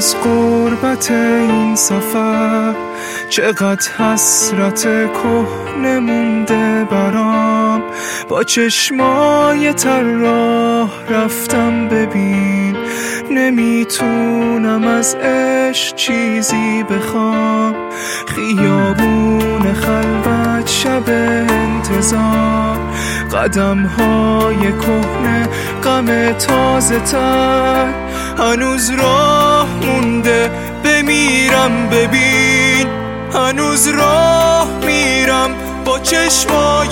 از غربت این سفر، چقدر حسرت کهنه مونده برام. با چشمای تر راه رفتم، ببین نمیتونم از عشق چیزی بخوام. خیابون خلوت، شب انتظار، قدم های کهنه، غم تازه تر. هنوز راه مونده بمیرم، ببین هنوز راه میرم با چشمای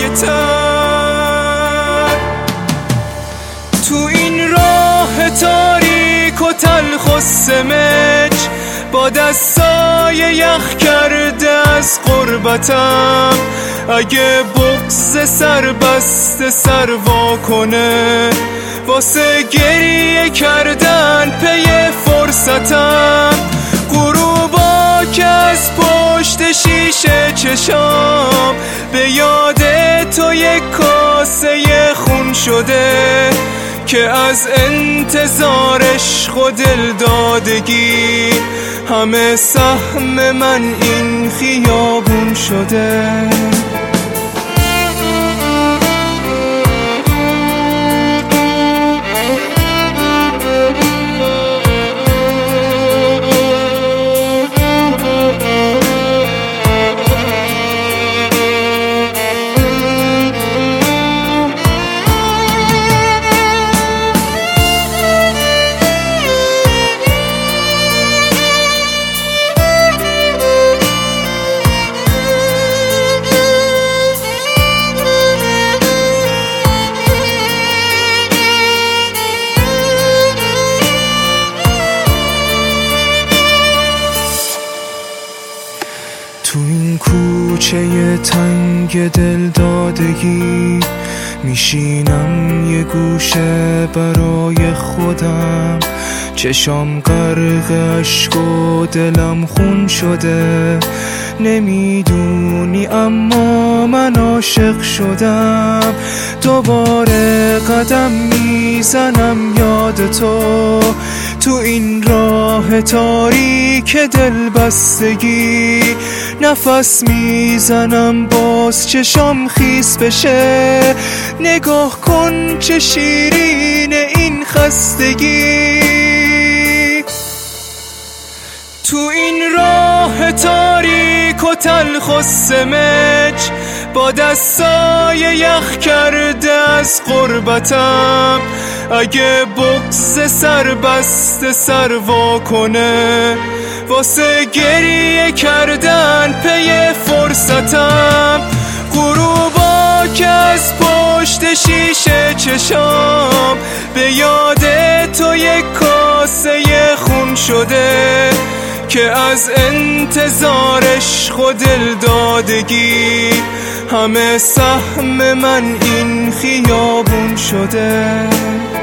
تر. تو این راه تاریک و تلخ و سمج، با دستای یخ کرده از غربتم. اگه بغض سر بسته سر وا کنه، واسه گریه کردن پی فرصتم. غروبا که از پشت شیشه چشام، به یاد تو یک کاسه خون شده، که از انتظارش خود دل دادگی همه سهم من این خیابون شده. تو این کوچه تنگ دل دادگی، میشینم یه گوشه برای خودم. چشام غرق اشک و دلم خون شده، نمیدونی اما من عاشق شدم. دوباره قدم میزنم یاد تو این راه تاریک دل بستگی. نفس میزنم باز چشام خیس بشه، نگاه کن چه شیرین این خستگی. تو این راه تاریک و تلخ و سمج، با دستای یخ کرده از غربتم. اگه بغض سر بسته سر وا کنه، واسه گریه کردن پی فرصتم. غروبا که از پشت شیشه چشام، به یاد تو یک کاسه خون شده، که از انتظارش خود دل دادگی همه سهم من این خیابون شده.